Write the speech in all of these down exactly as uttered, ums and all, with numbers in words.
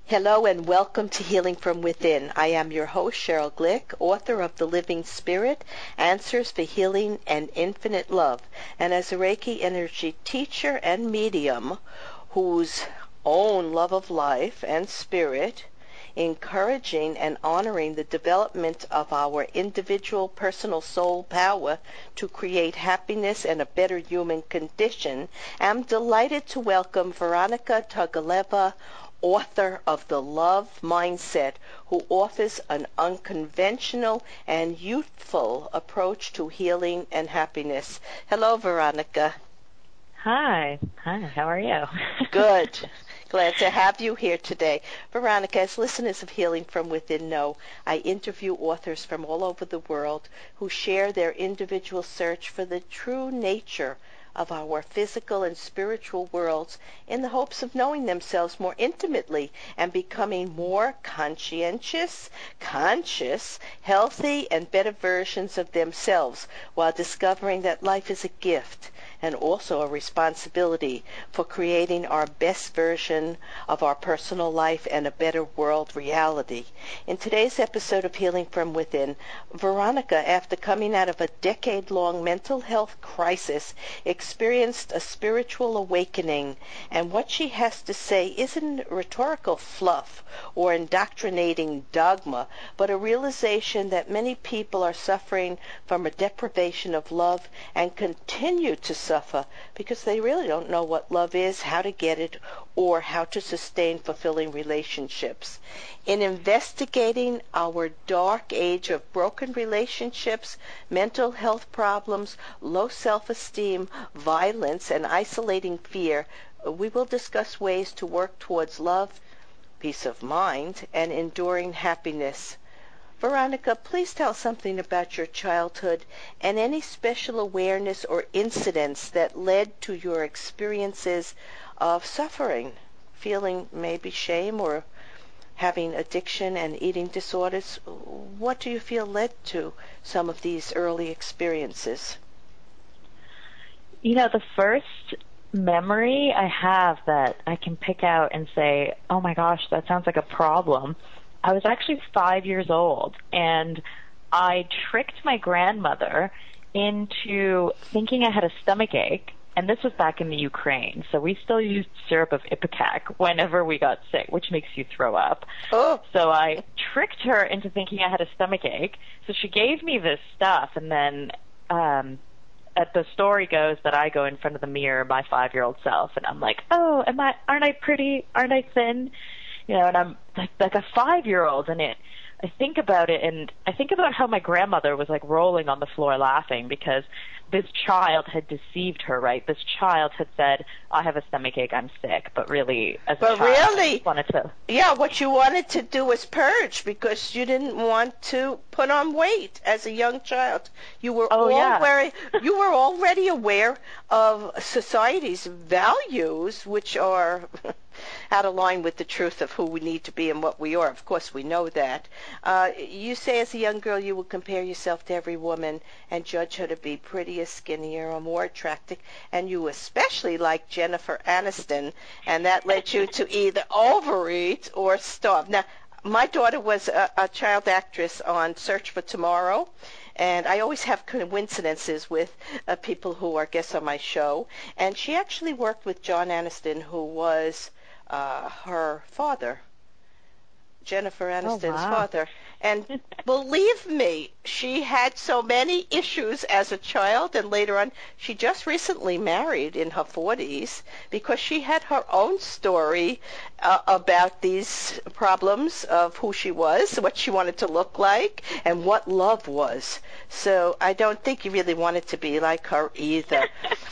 Hello and welcome to Healing from Within. I am your host, Cheryl Glick, author of The Living Spirit, Answers for Healing and Infinite Love, and as a Reiki energy teacher and medium whose own love of life and spirit, encouraging and honoring the development of our individual personal soul power to create happiness and a better human condition, I'm delighted to welcome Veronica Togaleva, author of The Love Mindset, who offers an unconventional and youthful approach to healing and happiness. Hello, Veronica. Hi. Hi, how are you? Good. Glad to have you here today. Veronica, as listeners of Healing from Within know, I interview authors from all over the world who share their individual search for the true nature of our physical and spiritual worlds in the hopes of knowing themselves more intimately and becoming more conscientious, conscious, healthy, and better versions of themselves while discovering that life is a gift and also a responsibility for creating our best version of our personal life and a better world reality. In today's episode of Healing from Within, Veronica, after coming out of a decade-long mental health crisis, experienced a spiritual awakening, and what she has to say isn't rhetorical fluff or indoctrinating dogma, but a realization that many people are suffering from a deprivation of love and continue to suffer because they really don't know what love is, how to get it, or how to sustain fulfilling relationships. In investigating our dark age of broken relationships, mental health problems, low self-esteem, violence, and isolating fear, we will discuss ways to work towards love, peace of mind, and enduring happiness. Veronica, please tell something about your childhood and any special awareness or incidents that led to your experiences of suffering, feeling maybe shame or having addiction and eating disorders. What do you feel led to some of these early experiences? You know, the first memory I have that I can pick out and say, oh my gosh, that sounds like a problem. I was actually five years old, and I tricked my grandmother into thinking I had a stomach ache, and this was back in the Ukraine, so we still used syrup of Ipecac whenever we got sick, which makes you throw up. Oh. So I tricked her into thinking I had a stomach ache, so she gave me this stuff, and then um, at the story goes that I go in front of the mirror, my five-year-old self, and I'm like, oh, am I? Aren't I pretty? Aren't I thin? You know, and I'm like, like a five-year-old, and it, I think about it, and I think about how my grandmother was like rolling on the floor laughing because this child had deceived her, right? This child had said, I have a stomach ache, I'm sick, but really, as a but child, really, I just wanted to... Yeah, what you wanted to do was purge because you didn't want to put on weight as a young child. You were Oh, yeah. already, you were already aware of society's values, which are out of line with the truth of who we need to be and what we are. Of course, we know that. Uh, you say as a young girl you would compare yourself to every woman and judge her to be prettier, skinnier, or more attractive, and you especially like Jennifer Aniston, and that led you to either overeat or starve. Now, my daughter was a, a child actress on Search for Tomorrow, and I always have coincidences with uh, people who are guests on my show, and she actually worked with John Aniston, who was uh, her father, Jennifer Aniston's oh, wow. father. And believe me, she had so many issues as a child, and later on, she just recently married in her forties because she had her own story uh, about these problems of who she was, what she wanted to look like, and what love was. So I don't think you really wanted to be like her either.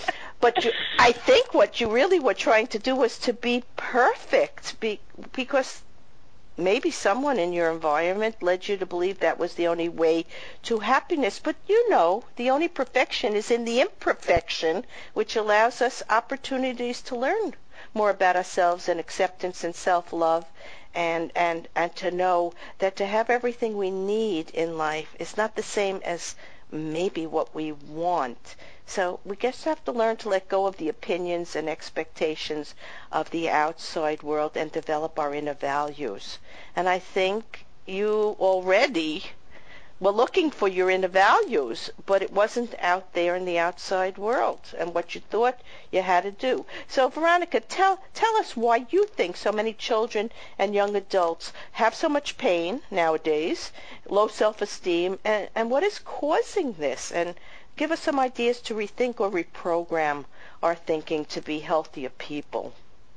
But you, I think what you really were trying to do was to be perfect, be, because maybe someone in your environment led you to believe that was the only way to happiness. But you know, the only perfection is in the imperfection, which allows us opportunities to learn more about ourselves and acceptance and self-love, and, and, and to know that to have everything we need in life is not the same as maybe what we want. So we just have to learn to let go of the opinions and expectations of the outside world and develop our inner values. And I think you already were looking for your inner values, but it wasn't out there in the outside world and what you thought you had to do. So Veronica, tell tell us why you think so many children and young adults have so much pain nowadays, low self-esteem, and, and what is causing this? And give us some ideas to rethink or reprogram our thinking to be healthier people.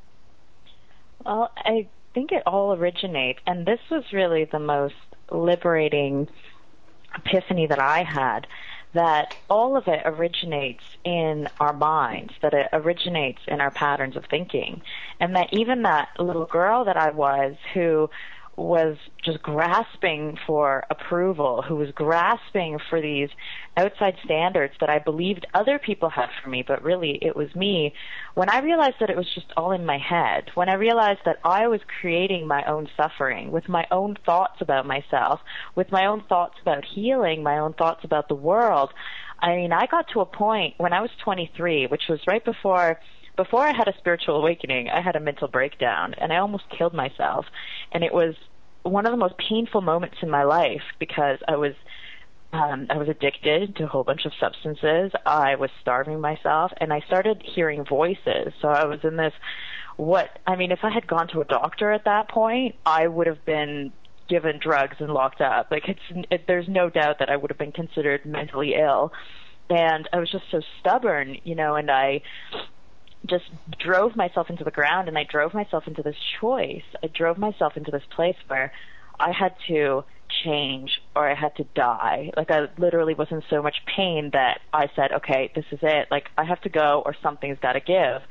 Well, I think it all originates, and this was really the most liberating epiphany that I had, that all of it originates in our minds, that it originates in our patterns of thinking, and that even that little girl that I was who was just grasping for approval, who was grasping for these outside standards that I believed other people had for me, but really it was me. When I realized that it was just all in my head, when I realized that I was creating my own suffering with my own thoughts about myself, with my own thoughts about healing, my own thoughts about the world, I mean, I got to a point when I was twenty-three, which was right before Before I had a spiritual awakening, I had a mental breakdown, and I almost killed myself. And it was one of the most painful moments in my life because I was um, I was addicted to a whole bunch of substances. I was starving myself, and I started hearing voices. So I was in this, what, I mean, if I had gone to a doctor at that point, I would have been given drugs and locked up. Like, it's, it, there's no doubt that I would have been considered mentally ill. And I was just so stubborn, you know, and I just drove myself into the ground, and I drove myself into this choice. I drove myself into this place where I had to change or I had to die. Like, I literally was in so much pain that I said, okay, this is it. Like, I have to go or something's got to give.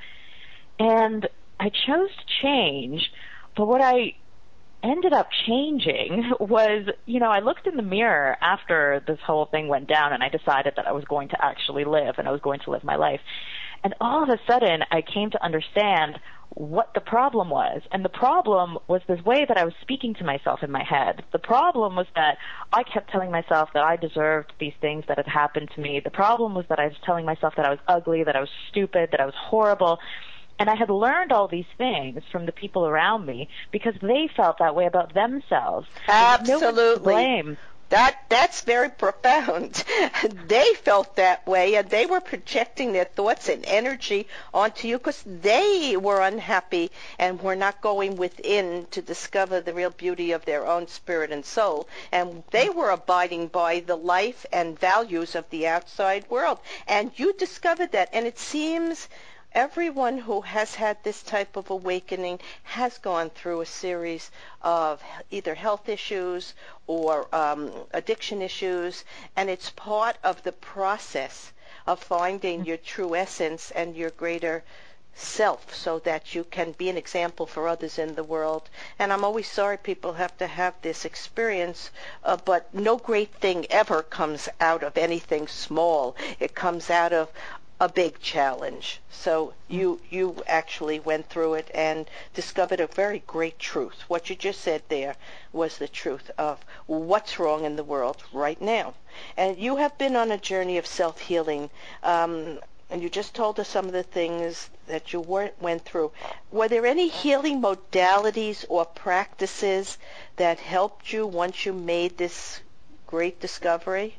And I chose to change, but what I ended up changing was, you know, I looked in the mirror after this whole thing went down, and I decided that I was going to actually live, and I was going to live my life. And all of a sudden, I came to understand what the problem was. And the problem was this way that I was speaking to myself in my head. The problem was that I kept telling myself that I deserved these things that had happened to me. The problem was that I was telling myself that I was ugly, that I was stupid, that I was horrible. And I had learned all these things from the people around me because they felt that way about themselves. Absolutely. No one to blame. That that's very profound. They felt that way, and they were projecting their thoughts and energy onto you because they were unhappy and were not going within to discover the real beauty of their own spirit and soul. And they were abiding by the life and values of the outside world. And you discovered that, and it seems everyone who has had this type of awakening has gone through a series of either health issues or um, addiction issues, and it's part of the process of finding your true essence and your greater self so that you can be an example for others in the world. And I'm always sorry people have to have this experience, uh, but no great thing ever comes out of anything small. It comes out of a big challenge. So you you actually went through it and discovered a very great truth. What you just said there was the truth of what's wrong in the world right now. And you have been on a journey of self-healing, um, and you just told us some of the things that you were, went through. Were there any healing modalities or practices that helped you once you made this great discovery?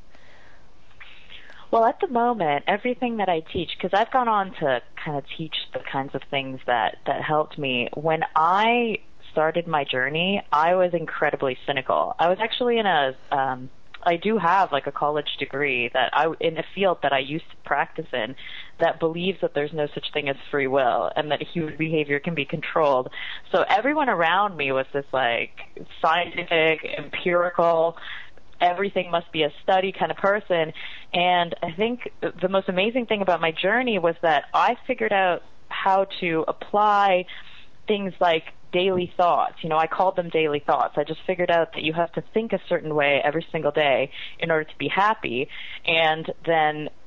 Well, at the moment, everything that I teach, because I've gone on to kind of teach the kinds of things that, that helped me. When I started my journey, I was incredibly cynical. I was actually in a, um, I do have like a college degree that I, in a field that I used to practice in that believes that there's no such thing as free will and that human behavior can be controlled. So everyone around me was this like scientific, empirical, everything must be a study kind of person. And I think the most amazing thing about my journey was that I figured out how to apply things like daily thoughts. You know, I called them daily thoughts. I just figured out that you have to think a certain way every single day in order to be happy. And then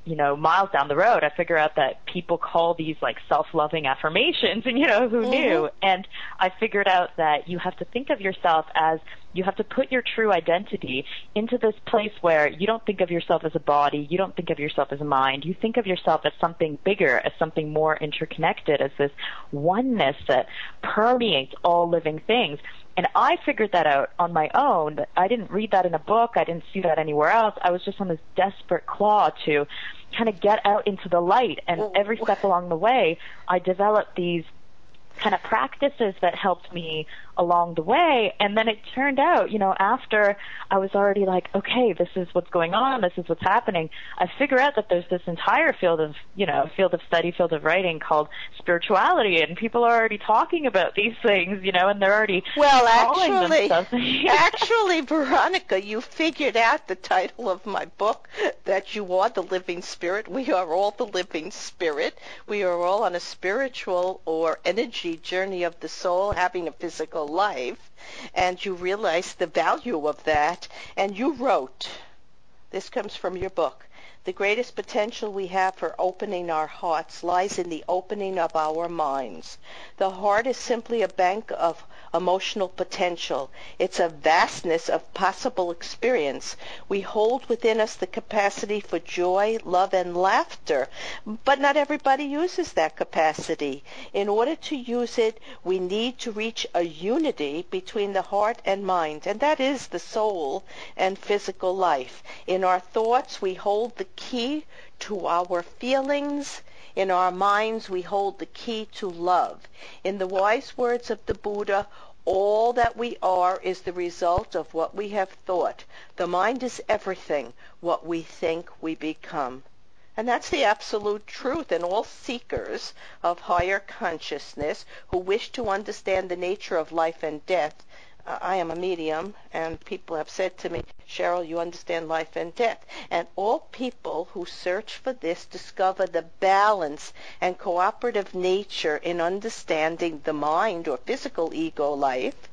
you know, miles down the road, I figure out that people call these like self-loving affirmations, and, you know, who mm-hmm. knew? And I figured out that you have to think of yourself as, you have to put your true identity into this place where you don't think of yourself as a body, you don't think of yourself as a mind, you think of yourself as something bigger, as something more interconnected, as this oneness that permeates all living things. And I figured that out on my own. I didn't read that in a book. I didn't see that anywhere else. I was just on this desperate claw to kind of get out into the light. And every step along the way, I developed these kind of practices that helped me along the way. And then it turned out, you know, after I was already like, okay, this is what's going on, this is what's happening, I figure out that there's this entire field of, you know, field of study, field of writing called spirituality, and people are already talking about these things, you know, and they're already well, calling actually, themselves. actually, Veronica, you figured out the title of my book, that you are the living spirit. We are all the living spirit. We are all on a spiritual or energy journey of the soul, having a physical life, and you realize the value of that. And you wrote, this comes from your book, the greatest potential we have for opening our hearts lies in the opening of our minds. The heart is simply a bank of emotional potential. It's a vastness of possible experience. We hold within us the capacity for joy, love, and laughter, but not everybody uses that capacity. In order to use it, we need to reach a unity between the heart and mind, and that is the soul and physical life. In our thoughts, we hold the key to our feelings. In our minds, we hold the key to love. In the wise words of the Buddha, all that we are is the result of what we have thought. The mind is everything. What we think, we become. And that's the absolute truth. And all seekers of higher consciousness who wish to understand the nature of life and death, uh, I am a medium, and people have said to me, Cheryl, you understand life and death. And all people who search for this discover the balance and cooperative nature in understanding the mind or physical ego life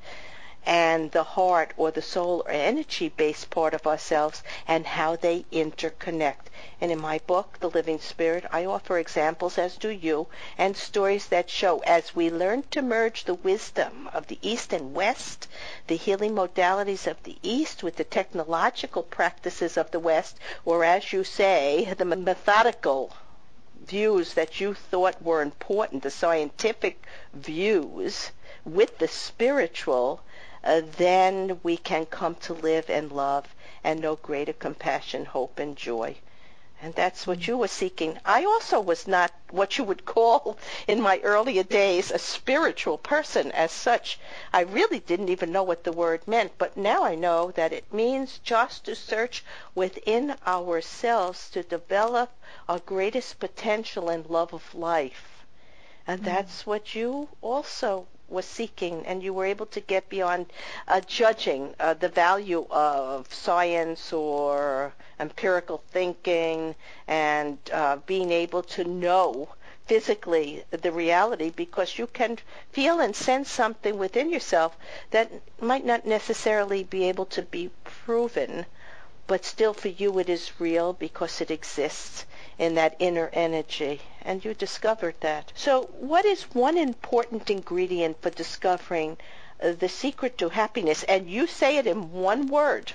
and the heart or the soul or energy-based part of ourselves and how they interconnect. And in my book, The Living Spirit, I offer examples, as do you, and stories that show as we learn to merge the wisdom of the East and West, the healing modalities of the East with the technological practices of the West, or as you say, the methodical views that you thought were important, the scientific views, with the spiritual, uh, then we can come to live and love and know greater compassion, hope, and joy. And that's what you were seeking. I also was not what you would call, in my earlier days, a spiritual person as such. I really didn't even know what the word meant, but now I know that it means just to search within ourselves to develop our greatest potential and love of life. And that's what you also was seeking, and you were able to get beyond uh, judging uh, the value of science or empirical thinking, and uh, being able to know physically the reality, because you can feel and sense something within yourself that might not necessarily be able to be proven, but still for you it is real because it exists in that inner energy, and you discovered that. So what is one important ingredient for discovering uh, the secret to happiness? And you say it in one word.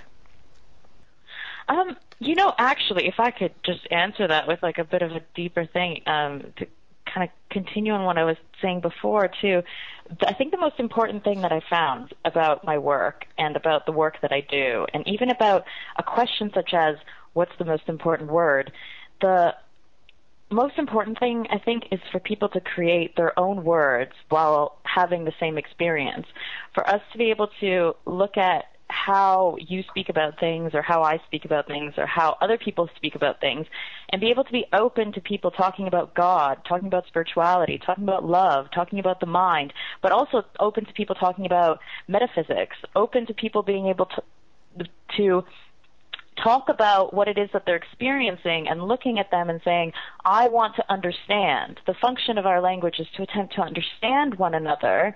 Um, you know, actually, if I could just answer that with like a bit of a deeper thing, um, to kind of continue on what I was saying before too, I think the most important thing that I found about my work and about the work that I do, and even about a question such as, what's the most important word? The most important thing, I think, is for people to create their own words while having the same experience. For us to be able to look at how you speak about things, or how I speak about things, or how other people speak about things, and be able to be open to people talking about God, talking about spirituality, talking about love, talking about the mind, but also open to people talking about metaphysics, open to people being able to to talk about what it is that they're experiencing and looking at them and saying, I want to understand. The function of our language is to attempt to understand one another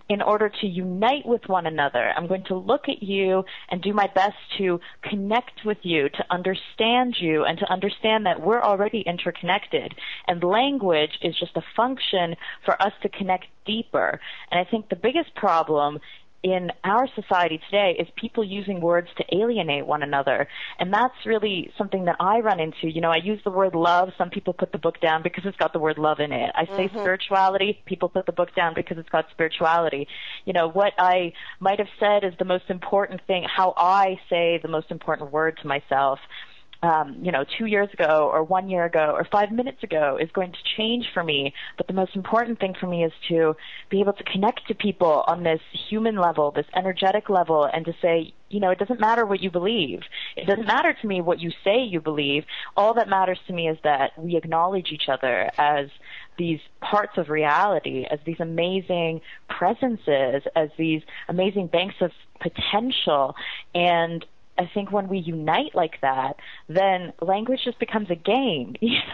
in order to unite with one another. I'm going to look at you and do my best to connect with you, to understand you, and to understand that we're already interconnected. And language is just a function for us to connect deeper. And I think the biggest problem in our society today is people using words to alienate one another. And that's really something that I run into. You know, I use the word love. Some people put the book down because it's got the word love in it. I say mm-hmm. spirituality. People put the book down because it's got spirituality. You know, what I might have said is the most important thing, how I say the most important word to myself, Um, you know, two years ago or one year ago or five minutes ago is going to change for me. But the most important thing for me is to be able to connect to people on this human level, this energetic level, and to say, you know, it doesn't matter what you believe. It doesn't matter to me what you say you believe. All that matters to me is that we acknowledge each other as these parts of reality, as these amazing presences, as these amazing banks of potential. And I think when we unite like that, then language just becomes a game.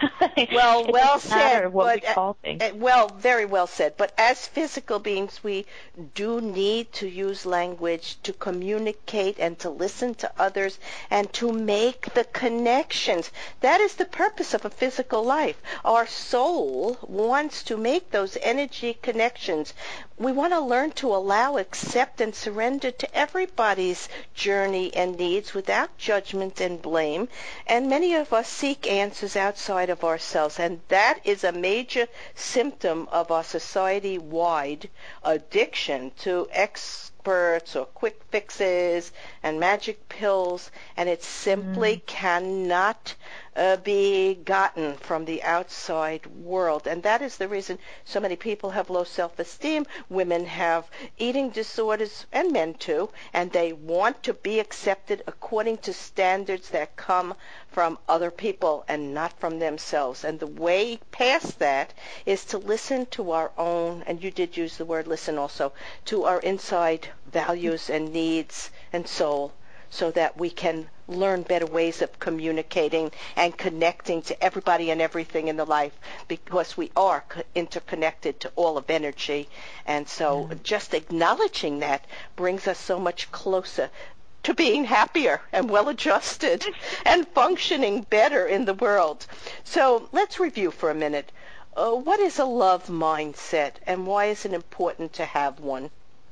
Well, it well doesn't matter said. what but, we call things. Uh, well, very well said. But as physical beings, we do need to use language to communicate and to listen to others and to make the connections. That is the purpose of a physical life. Our soul wants to make those energy connections. We want to learn to allow, accept, and surrender to everybody's journey and needs without judgment and blame. And many of us seek answers outside of ourselves, and that is a major symptom of our society-wide addiction to experts or quick fixes and magic pills, and it simply mm. cannot Uh, be gotten from the outside world. And that is the reason so many people have low self-esteem. Women have eating disorders, and men too, and they want to be accepted according to standards that come from other people and not from themselves. And the way past that is to listen to our own, and you did use the word listen also, to our inside values and needs and soul, so that we can learn better ways of communicating and connecting to everybody and everything in the life, because we are interconnected to all of energy. And so mm. just acknowledging that brings us so much closer to being happier and well-adjusted and functioning better in the world. So let's review for a minute. Uh, what is a love mindset, and why is it important to have one?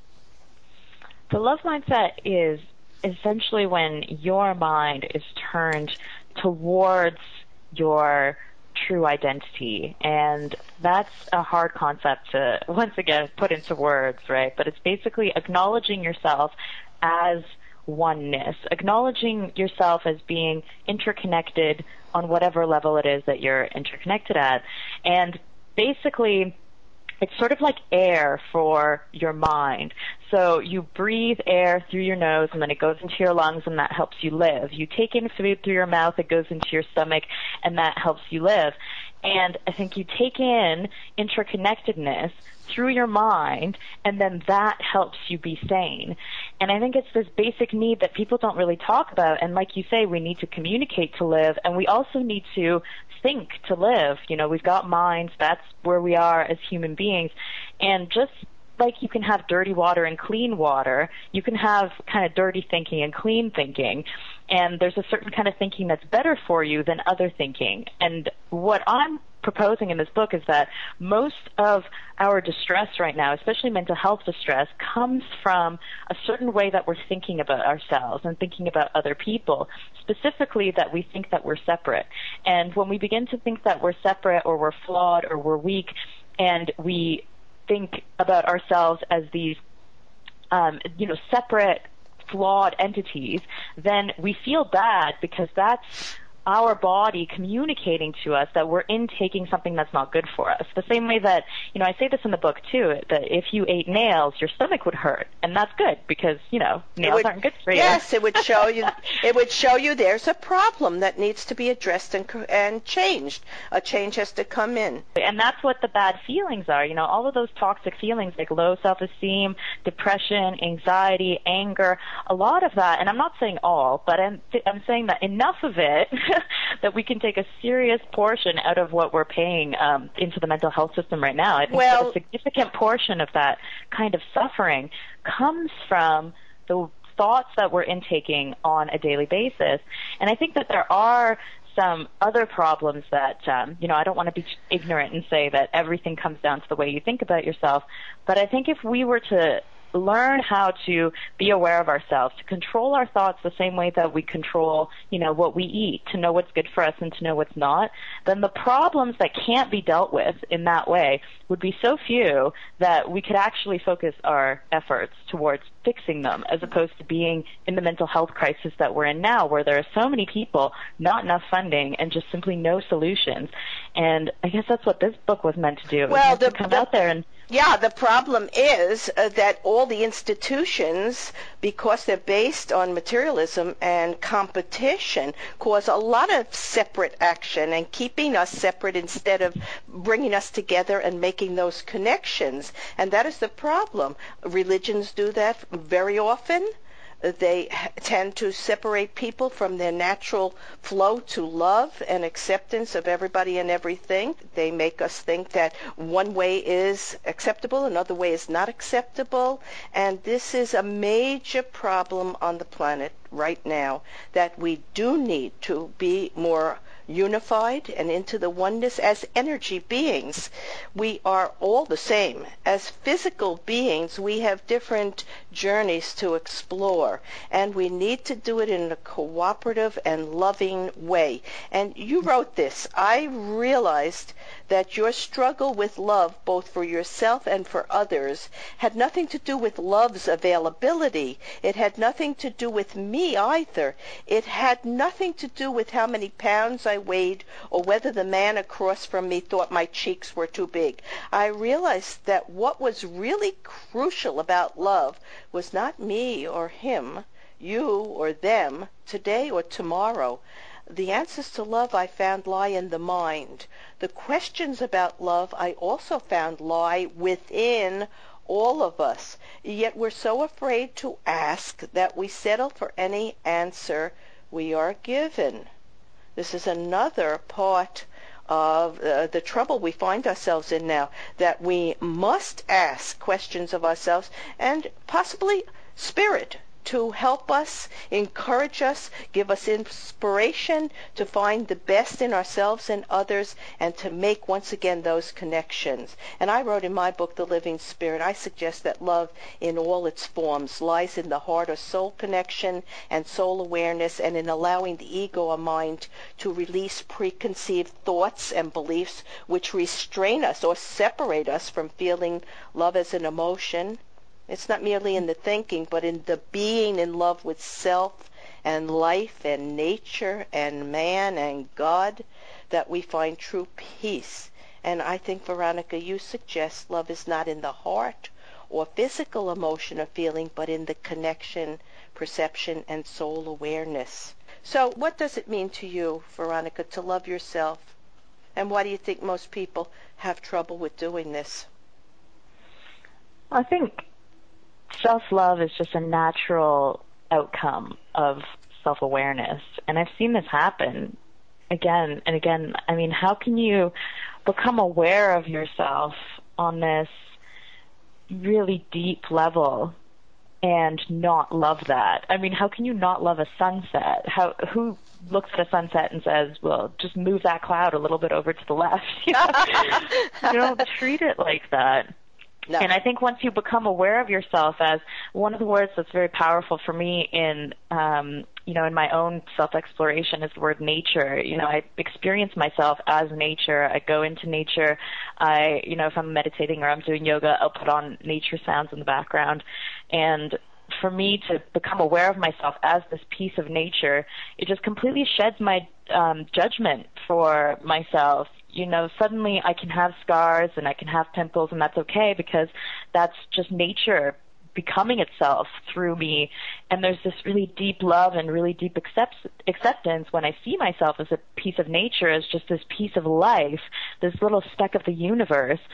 The love mindset is essentially when your mind is turned towards your true identity. And that's a hard concept to, once again, put into words, right? But it's basically acknowledging yourself as oneness, acknowledging yourself as being interconnected on whatever level it is that you're interconnected at. And basically, it's sort of like air for your mind. So you breathe air through your nose, and then it goes into your lungs, and that helps you live. You take in food through your mouth, it goes into your stomach, and that helps you live. And I think you take in interconnectedness through your mind, and then that helps you be sane. And I think it's this basic need that people don't really talk about. And like you say, we need to communicate to live, and we also need to think to live. You know, we've got minds. That's where we are as human beings. And just like you can have dirty water and clean water, you can have kind of dirty thinking and clean thinking. And there's a certain kind of thinking that's better for you than other thinking. And what I'm proposing in this book is that most of our distress right now, especially mental health distress, comes from a certain way that we're thinking about ourselves and thinking about other people, specifically that we think that we're separate. And when we begin to think that we're separate or we're flawed or we're weak, and we think about ourselves as these, um, you know, separate, flawed entities, then we feel bad because that's our body communicating to us that we're intaking something that's not good for us. The same way that, you know, I say this in the book too, that if you ate nails, your stomach would hurt, and that's good because, you know, nails would, aren't good for you. Yes, it would show you. It would show you there's a problem that needs to be addressed and and changed. A change has to come in. And that's what the bad feelings are. You know, all of those toxic feelings like low self-esteem, depression, anxiety, anger, a lot of that. And I'm not saying all, but I'm I'm saying that enough of it that we can take a serious portion out of what we're paying um, into the mental health system right now. I think well, that a significant portion of that kind of suffering comes from the thoughts that we're intaking on a daily basis. And I think that there are some other problems that, um, you know, I don't want to be ignorant and say that everything comes down to the way you think about yourself, but I think if we were to learn how to be aware of ourselves, to control our thoughts the same way that we control, you know, what we eat, to know what's good for us and to know what's not, then the problems that can't be dealt with in that way would be so few that we could actually focus our efforts towards fixing them, as opposed to being in the mental health crisis that we're in now, where there are so many people, not enough funding, and just simply no solutions. And I guess that's what this book was meant to do. Well, it was meant the, to come the, out there and yeah, the problem is uh, that all the institutions, because they're based on materialism and competition, cause a lot of separate action and keeping us separate instead of bringing us together and making those connections. And that is the problem. Religions do that very often. They tend to separate people from their natural flow to love and acceptance of everybody and everything. They make us think that one way is acceptable, another way is not acceptable. And this is a major problem on the planet right now, that we do need to be more unified and into the oneness as energy beings. We are all the same. As physical beings, we have different journeys to explore, and we need to do it in a cooperative and loving way. And you wrote this. I realized that your struggle with love, both for yourself and for others, had nothing to do with love's availability. It had nothing to do with me either. It had nothing to do with how many pounds I weighed or whether the man across from me thought my cheeks were too big. I realized that what was really crucial about love was not me or him, you or them, today or tomorrow. The answers to love I found lie in the mind. The questions about love I also found lie within all of us. Yet we're so afraid to ask that we settle for any answer we are given. This is another part of uh, the trouble we find ourselves in now, that we must ask questions of ourselves and possibly spirit to help us, encourage us, give us inspiration to find the best in ourselves and others, and to make once again those connections. And I wrote in my book, The Living Spirit, I suggest that love in all its forms lies in the heart or soul connection and soul awareness, and in allowing the ego or mind to release preconceived thoughts and beliefs which restrain us or separate us from feeling love as an emotion. It's not merely in the thinking, but in the being in love with self and life and nature and man and God, that we find true peace. And I think, Veronica, you suggest love is not in the heart or physical emotion or feeling, but in the connection, perception, and soul awareness. So what does it mean to you, Veronica, to love yourself? And why do you think most people have trouble with doing this? I think self-love is just a natural outcome of self-awareness. And I've seen this happen again and again. I mean, how can you become aware of yourself on this really deep level and not love that? I mean, how can you not love a sunset? How, who looks at a sunset and says, well, just move that cloud a little bit over to the left? You know, you don't treat it like that. No. And I think once you become aware of yourself, as one of the words that's very powerful for me in, um, you know, in my own self-exploration is the word nature. You know, I experience myself as nature. I go into nature. I, you know, if I'm meditating or I'm doing yoga, I'll put on nature sounds in the background. And for me to become aware of myself as this piece of nature, it just completely sheds my um, judgment for myself. You know, suddenly I can have scars and I can have pimples, and that's okay, because that's just nature becoming itself through me. And there's this really deep love and really deep accept- acceptance when I see myself as a piece of nature, as just this piece of life, this little speck of the universe.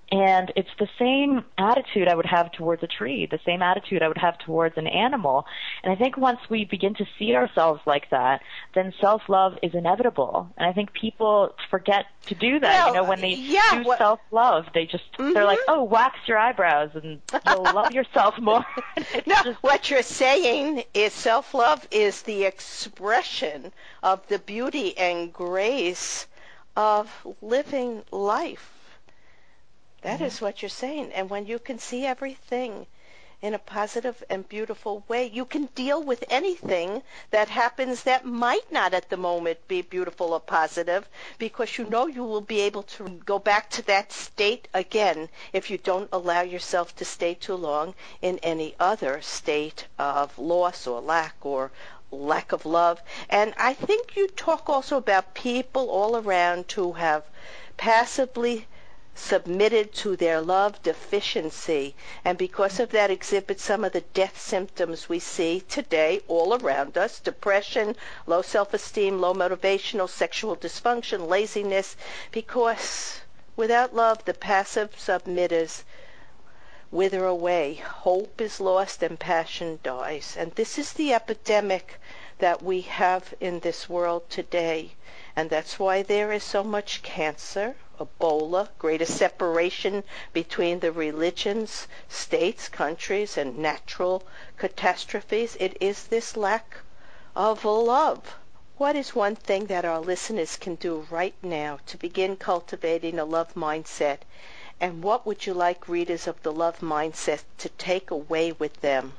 And it's the same attitude I would have towards a tree, the same attitude I would have towards an animal. And I think once we begin to see ourselves like that, then self-love is inevitable. And I think people forget to do that. Well, you know, when they yeah, do what, self-love, they just, mm-hmm. they're like, oh, wax your eyebrows and you'll love yourself more. No, just, what you're saying is self-love is the expression of the beauty and grace of living life. That mm-hmm. is what you're saying. And when you can see everything in a positive and beautiful way, you can deal with anything that happens that might not at the moment be beautiful or positive, because you know you will be able to go back to that state again if you don't allow yourself to stay too long in any other state of loss or lack or lack of love. And I think you talk also about people all around who have passively submitted to their love deficiency, and because of that exhibit some of the death symptoms we see today all around us: depression, low self-esteem, low motivational, sexual dysfunction, laziness, because without love the passive submitters wither away, hope is lost, and passion dies. And this is the epidemic that we have in this world today, and that's why there is so much cancer, Ebola, greater separation between the religions, states, countries, and natural catastrophes. It is this lack of love. What is one thing that our listeners can do right now to begin cultivating a love mindset? And what would you like readers of the love mindset to take away with them?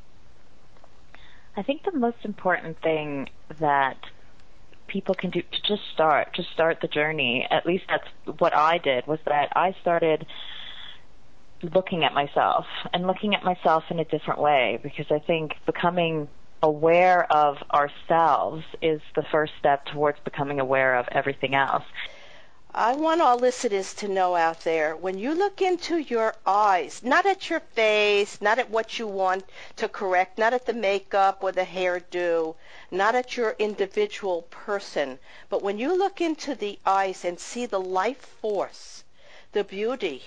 I think the most important thing that people can do to just start, just start the journey, at least that's what I did, was that I started looking at myself and looking at myself in a different way, because I think becoming aware of ourselves is the first step towards becoming aware of everything else. I want our listeners to know out there, when you look into your eyes, not at your face, not at what you want to correct, not at the makeup or the hairdo, not at your individual person, but when you look into the eyes and see the life force, the beauty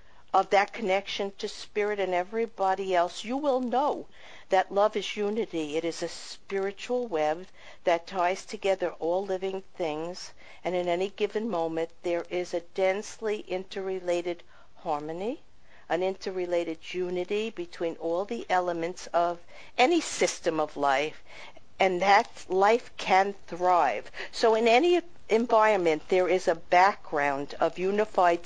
of that connection to spirit and everybody else, you will know that love is unity. It is a spiritual web that ties together all living things, and in any given moment there is a densely interrelated harmony, an interrelated unity between all the elements of any system of life, and that life can thrive. So in any environment there is a background of unified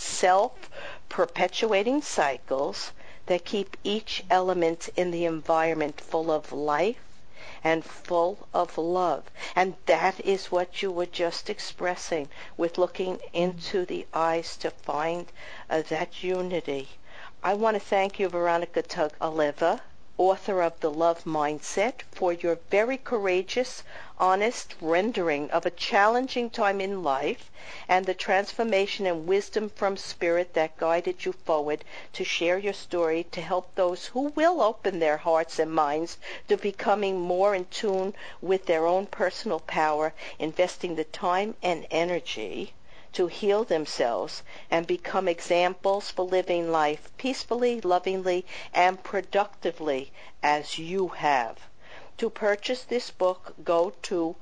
self-perpetuating cycles that keep each element in the environment full of life and full of love. And that is what you were just expressing with looking into the eyes to find uh, that unity. I want to thank you, Veronica Tug-Aleva, author of The Love Mindset, for your very courageous, honest rendering of a challenging time in life and the transformation and wisdom from spirit that guided you forward to share your story to help those who will open their hearts and minds to becoming more in tune with their own personal power, investing the time and energy to heal themselves and become examples for living life peacefully, lovingly, and productively as you have. To purchase this book, go to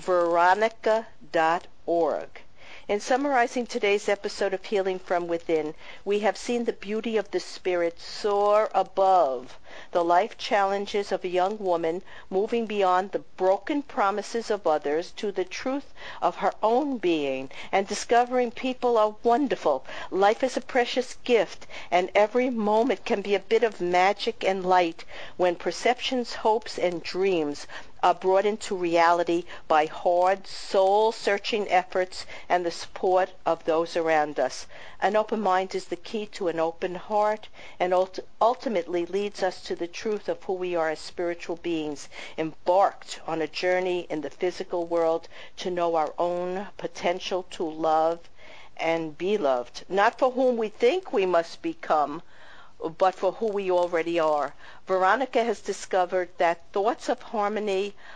veronica dot org. In summarizing today's episode of Healing from Within, we have seen the beauty of the spirit soar above the life challenges of a young woman, moving beyond the broken promises of others to the truth of her own being, and discovering people are wonderful. Life is a precious gift, and every moment can be a bit of magic and light when perceptions, hopes, and dreams are brought into reality by hard, soul-searching efforts and the support of those around us. An open mind is the key to an open heart, and ult- ultimately leads us to the truth of who we are as spiritual beings, embarked on a journey in the physical world to know our own potential to love and be loved, not for whom we think we must become, but for who we already are. Veronica has discovered that thoughts of harmony,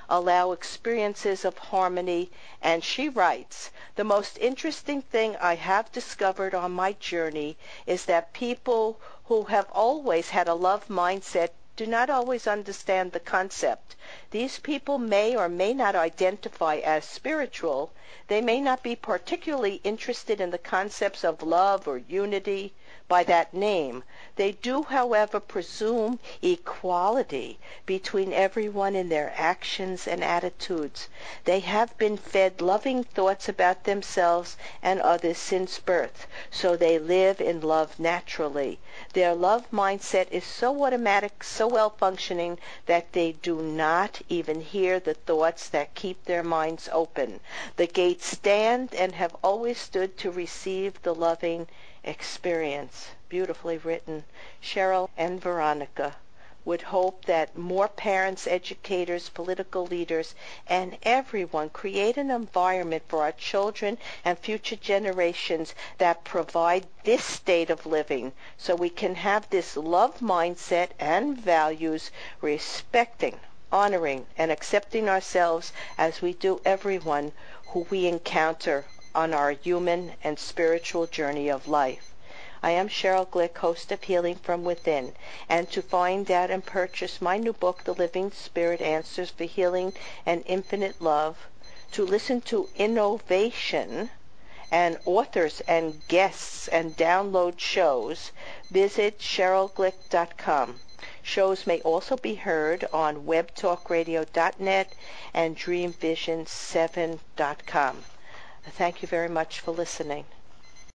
allow experiences of harmony, and she writes, "The most interesting thing I have discovered on my journey is that people who have always had a love mindset do not always understand the concept. These people may or may not identify as spiritual. They may not be particularly interested in the concepts of love or unity by that name. They do, however, presume equality between everyone in their actions and attitudes. They have been fed loving thoughts about themselves and others since birth, so they live in love naturally. Their love mindset is so automatic, so well functioning, that they do not even hear the thoughts that keep their minds open. The gates stand and have always stood to receive the loving experience." Beautifully written. Cheryl and Veronica would hope that more parents, educators, political leaders, and everyone create an environment for our children and future generations that provide this state of living, so we can have this love mindset and values, respecting, honoring, and accepting ourselves as we do everyone who we encounter on our human and spiritual journey of life. I am Cheryl Glick, host of Healing from Within, and to find out and purchase my new book, The Living Spirit Answers for Healing and Infinite Love, to listen to innovation and authors and guests and download shows, visit cheryl glick dot com. Shows may also be heard on web talk radio dot net and dream vision seven dot com. Thank you very much for listening.